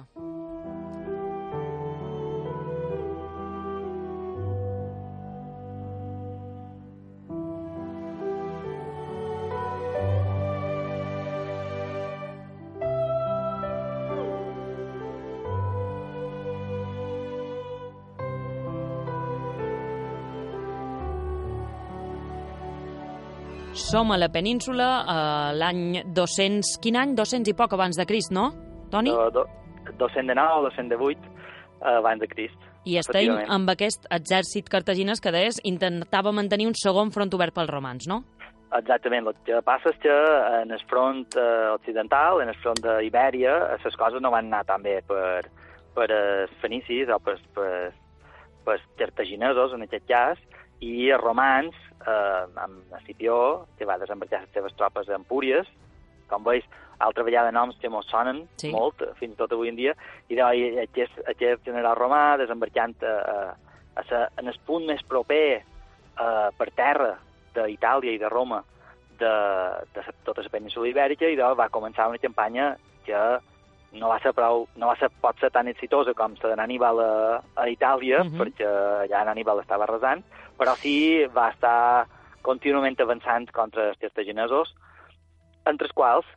Som a la península eh, l'any dos-cents... Quin any? dos-cents i poc abans de Crist, no, Toni? Do, do, dos-cents dinou, dos-cents divuit eh, abans de Crist. I estem amb aquest exèrcit cartaginès que, deies, intentava mantenir un segon front obert pels romans, no? Exactament. El que passa és que en el front eh, occidental, en el front d'Ibèria, les coses no van anar tan bé per, per els fenicis o per, per, per cartaginesos, en aquest cas, i els romans, eh, amb Escipió, que va desembarcar les seves tropes a Empúries, com veus, altra vegada noms que mos sonen sí. molt, fins i tot avui en dia, i doncs, aquest, aquest general romà desembarcant a, a, a sa, en el punt més proper eh, per terra d'Itàlia i de Roma de, de tota la península ibèrica, i doncs va començar una campanya que no va ser prou, no va ser, pot ser tan exitosa com la d'Aníbal a, a Itàlia, uh-huh. perquè allà Aníbal estava arrasant, però sí va estar contínuament avançant contra els cartaginesos, entre els quals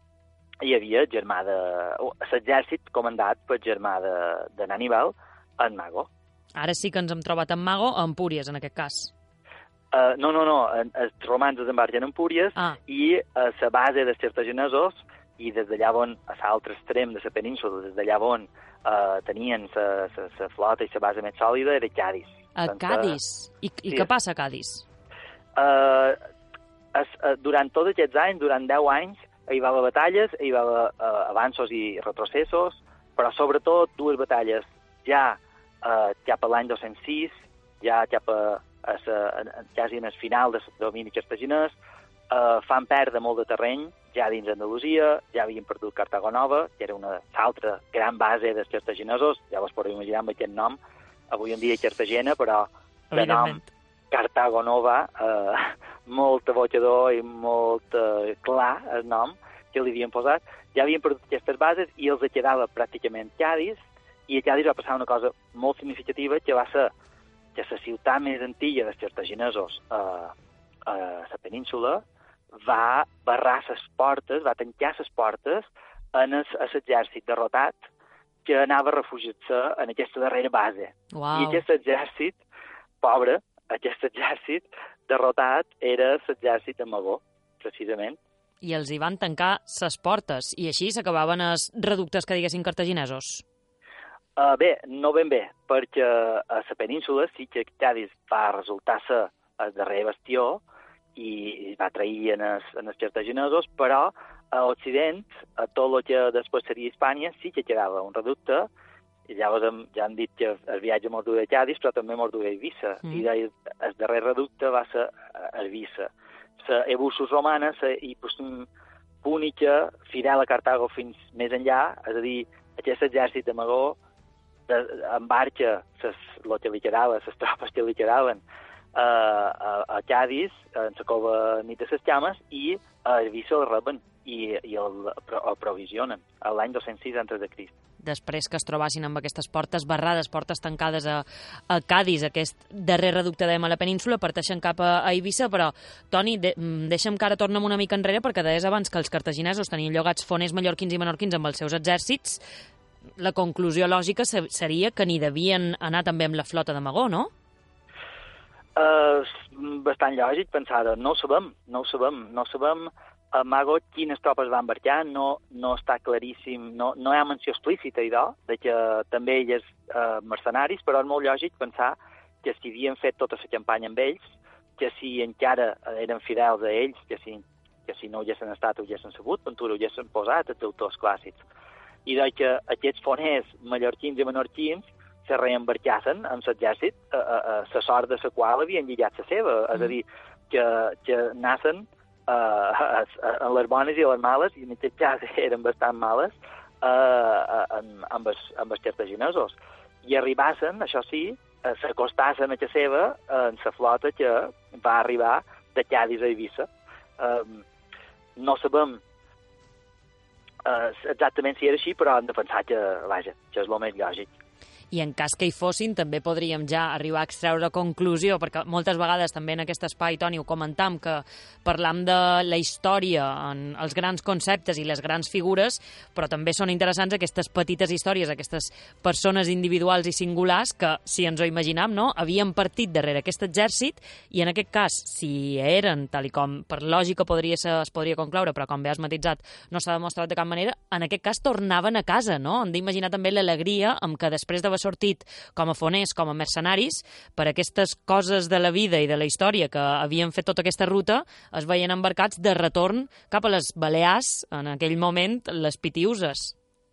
hi havia germà de... l'exèrcit comandat pel germà d'Aníbal, en Mago. Ara sí que ens hem trobat en Mago o en Empúries, en aquest cas. Uh, no, no, no, els romans desembarquen en Empúries ah. i a la base dels cartaginesos, i des d'allà on, a l'altre extrem de la península, des d'allà on uh, tenien la flota i la base més sòlida, era Cadis. A doncs, Cadis? I, i sí. Què passa a Cadis? Uh, es, uh, durant tots aquests anys, durant deu anys, hi va haver batalles, hi va haver uh, avanços i retrocessos, però sobretot dues batalles ja uh, cap a l'any dos-cents sis, ja cap a, a, a, a quasi en el final del domini cartaginès, uh, fan perdre molt de terreny, ja dins Andalusia, ja havien perdut Cartago Nova, que era una altra gran base dels cartaginesos, ja vos podeu imaginar amb aquest nom, avui en dia Cartagena, però de nom Cartago Nova, eh, molt evocador i molt eh, clar el nom que li havien posat, ja havien perdut aquestes bases i els quedava pràcticament Cadis, i a Cadis va passar una cosa molt significativa, que va ser que la ciutat més antiga dels cartaginesos eh, a la península va barrar les portes, va tancar les portes en l'exèrcit derrotat que anava a refugiar-se en aquesta darrera base. Wow. I aquest exèrcit, pobre, aquest exèrcit derrotat era l'exèrcit de Magó, precisament. I els hi van tancar les portes, i així s'acabaven els reductes que diguessin cartaginesos. Uh, bé, no ben bé, perquè a la península sí que Cadis va resultar ser el darrer bastió, i va trair en els, en els cartaginesos, però a Occident, a tot el que després seria Hispània, sí que quedava un reducte, i llavors hem, ja han dit que el viatge mos duia a Cadis, però també mos duia a Eivissa, mm. i el, el darrer reducte va ser a Eivissa. La Ebussus romana, la Hippus púnica, fidel a Cartago fins més enllà, és a dir, aquest exèrcit de Magó de, embarca el que li quedava, les tropes que li quedaven, A, a, a Cadis, en la cova nit de les llames, i a Eivissa el reben i, i el, el provisionen l'any dos-cents sis antes de Crist. Després que es trobassin amb aquestes portes barrades, portes tancades a, a Cadis, aquest darrer reducte dèiem a la península, parteixen cap a, a Eivissa, però, Toni, de, deixa'm que ara tornem una mica enrere, perquè deies abans que els cartaginesos tenien llogats foners mallorquins i menorquins amb els seus exèrcits. La conclusió lògica seria que n'hi devien anar també amb la flota de Magó, no? Uh, bastant lògic pensar-ho. No ho sabem, no ho sabem. No sabem a Mago quines tropes van embarcar, no, no està claríssim, no, no hi ha menció explícita idò, de que també ell és uh, mercenaris, però és molt lògic pensar que si havien fet tota la campanya amb ells, que si encara eren fidels a ells, que si, que si no ho haguessin estat, ho haguessin sabut, Ventura ho haguessin posat els autors clàssics. I de que aquests foners mallorquins i menorquins se reembarcassen amb l'exèrcit, a, a, a la sort de la qual havien lligat la seva. Mm. És a dir, que, que nassen uh, en les bones i les males, i en aquest cas eren bastant males, uh, amb, amb, els, amb els cartaginesos. I arribassen, això sí, uh, s'acostassen a casa seva en la flota que va arribar de Cádiz a Eivissa. Uh, no sabem uh, exactament si era així, però hem de pensar que, vaja, que és el més lògic. I en cas que hi fossin, també podríem ja arribar a extreure conclusió, perquè moltes vegades també en aquest espai, Toni, ho comentam, que parlam de la història, en els grans conceptes i les grans figures, però també són interessants aquestes petites històries, aquestes persones individuals i singulars que, si ens ho imaginam, no, havien partit darrere aquest exèrcit, i en aquest cas, si eren, tal i com per lògica podria ser, es podria concloure, però com bé has matitzat, no s'ha demostrat de cap manera, en aquest cas tornaven a casa, no? Hem d'imaginar també l'alegria amb què després d'haver sortit com a foners, com a mercenaris, per aquestes coses de la vida i de la història que havien fet tota aquesta ruta, es veien embarcats de retorn cap a les Balears, en aquell moment, les Pitiuses.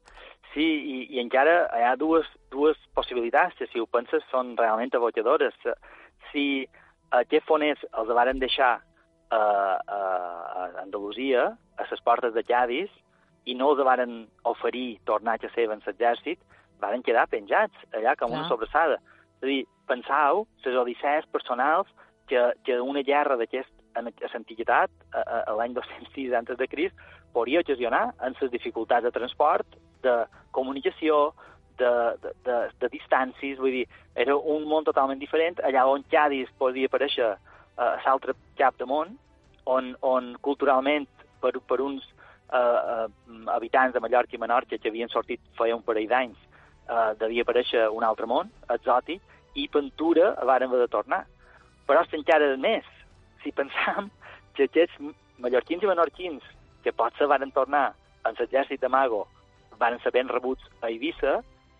Sí, i, i encara hi ha dues, dues possibilitats que, si ho penses, són realment abocadores. Si aquests foners els varen deixar a, a, a Andalusia, a les portes de Cádiz, i no els varen oferir tornar a casa seva en l'exèrcit, van quedar penjats allà com una sobrassada. És a dir, pensau les odissees personals que, que una guerra d'aquesta antiguitat, a, a, a l'any dos-cents sis antes de Crist, podria ocasionar en les dificultats de transport, de comunicació, de, de, de, de distàncies. Vull dir, era un món totalment diferent, allà on Cádiz podia aparèixer a l'altre cap de món, on, on culturalment, per, per uns uh, uh, habitants de Mallorca i Menorca que havien sortit feia un parell d'anys, Uh, devia aparèixer un altre món, exòtic, i Ventura van haver de tornar. Però és encara més. Si pensam que aquests mallorquins i menorquins que potser van tornar en l'exèrcit de Mago van ser ben rebuts a Eivissa,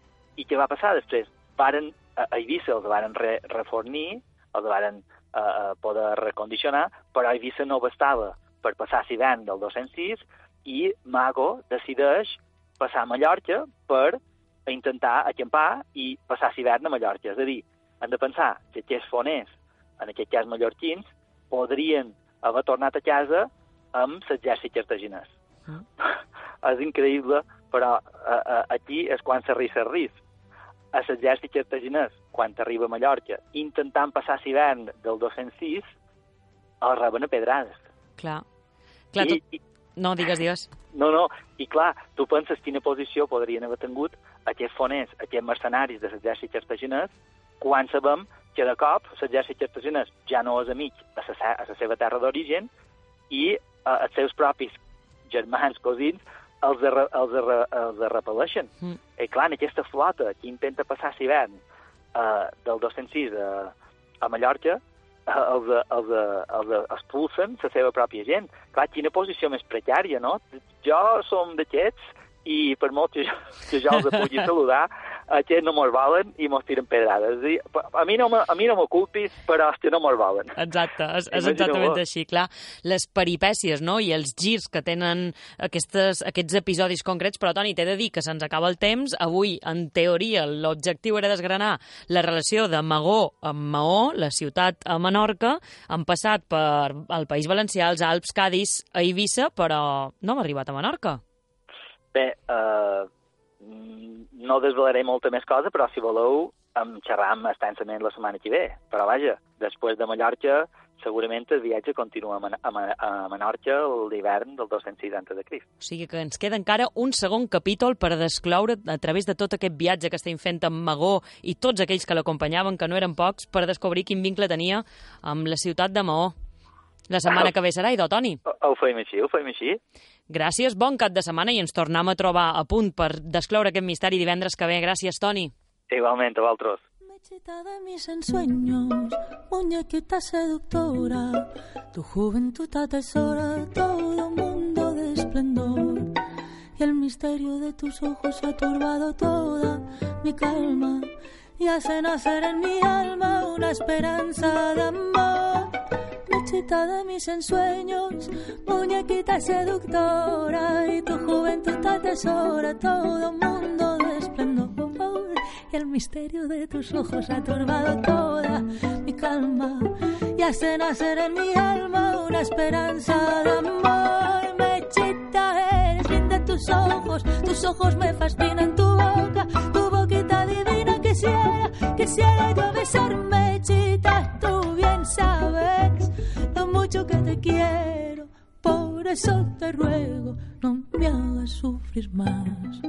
i què va passar després? Varen, a Eivissa els van re, refornir, els van uh, poder recondicionar, però a Eivissa no bastava per passar l'hivern del dos-cents sis, i Mago decideix passar a Mallorca per a intentar acampar i passar l'hivern a Mallorca. És a dir, hem de pensar que aquests foners, en aquest cas mallorquins, podrien haver tornat a casa amb l'exèrcit cartaginès. Mm. És increïble, però a, a, aquí és quan s'arriba s'arriba. A l'exèrcit cartaginès, quan arriba a Mallorca, intentant passar l'hivern del dos-cents sis, els reben a pedrades. Clar. Clar, I, tu... No, digues, digues. No, no, i clar, tu penses quina posició podrien haver tingut aquests foners, aquests mercenaris de l'exèrcit cartaginès, quan sabem que de cop l'exèrcit cartaginès ja no és amic a la, a la seva terra d'origen, i a, els seus propis germans, cosins, els, arre, els, arre, els repel·leixen. Mm. I clar, en aquesta flota que intenta passar l'hivern uh, del dos-cents sis a, a Mallorca, els, els, els expulsen la seva pròpia gent. Clar, quina posició més precària, no? Jo som d'aquests, i per molt que jo, que jo els pugui saludar, aquests no mos volen i mos tiren pedrades. És a dir, a mi no m'oculpis, però és que no mos volen. Exacte, és, és exactament així, clar. Les peripècies, no?, i els girs que tenen aquestes, aquests episodis concrets, però, Toni, t'he de dir que se'ns acaba el temps. Avui, en teoria, l'objectiu era desgranar la relació de Magó amb Maó, la ciutat a Menorca. Han passat per el País Valencià, els Alps, Cádiz, a Eivissa, però no hem arribat a Menorca. Bé, eh, no desvelaré molta més cosa, però si voleu em xerram extensament la setmana que ve. Però vaja, després de Mallorca, segurament el viatge continua a, Man a, Man a Menorca l'hivern del dos-cents sis antes de Crist. O sigui que ens queda encara un segon capítol per descloure a través de tot aquest viatge que estem fent amb Magó i tots aquells que l'acompanyaven, que no eren pocs, per descobrir quin vincle tenia amb la ciutat de Maó. La setmana que ve serà, idò, Toni? Ho, ho feim així, ho feim així. Gràcies, bon cap de setmana i ens tornem a trobar a punt per descloure aquest misteri divendres que ve. Gràcies, Toni. Igualment, a vosaltres. Mechita de mis ensueños, muñequita seductora, tu juventud atesora todo mundo de esplendor, y el misterio de tus ojos ha turbado toda mi calma y hace nacer en mi alma una esperanza de amor. Mechita de mis ensueños, muñequita seductora, y tu juventud atesora todo mundo de esplendor, y el misterio de tus ojos ha turbado toda mi calma y hace nacer en mi alma una una esperanza de amor. Mechita, eres linda tus ojos, tus ojos me fascinan, tu boca, tu boquita divina. Quisiera, quisiera yo besar, Mechita, tú bien sabes lo mucho que te quiero. Por eso te ruego, no me hagas sufrir más.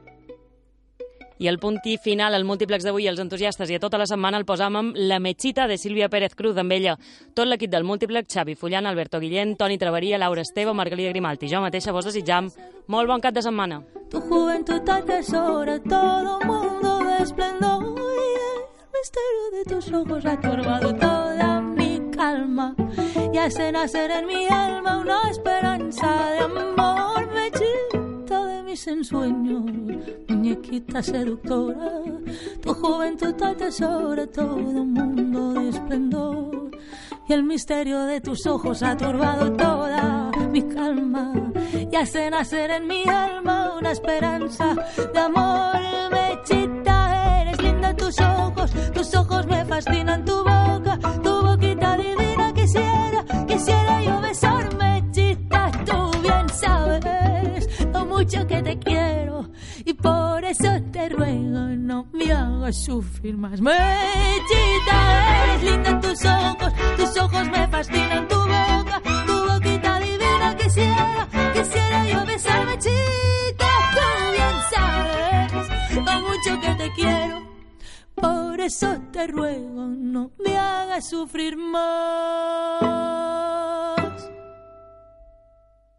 I el punt i final, el múltiplex d'avui, els entusiastes i a tota la setmana el posam amb La Mechita de Sílvia Pérez Cruz, amb ella tot l'equip del múltiplex, Xavi Fullan, Alberto Guillén, Toni Traveria, Laura Esteve, Margalida Grimalt i jo mateixa vos desitjam molt bon cap de setmana. Tu juventud atesora todo mundo de esplendor y el misterio de tus ojos ha turbado toda mi calma y hace nacer en mi alma una esperanza de amor. Mechita de mis ensueños, muñequita seductora, tu juventud atesora todo un mundo de esplendor y el misterio de tus ojos ha turbado toda mi calma y hace nacer en mi alma una esperanza de amor. Mechita, eres linda tus ojos, tus ojos me fascinan, tu boca, tu boquita divina. Quisiera, quisiera yo besar, Mechita, tú bien sabes lo mucho que te quiero y por eso te ruego no me hagas sufrir más. Mechita, eres linda tus ojos, tus ojos me fascinan, tu boca, tu boquita divina. Quisiera, quisiera yo besar, Mechita, tú bien sabes lo mucho que te quiero. Por eso te ruego no me hagas sufrir más.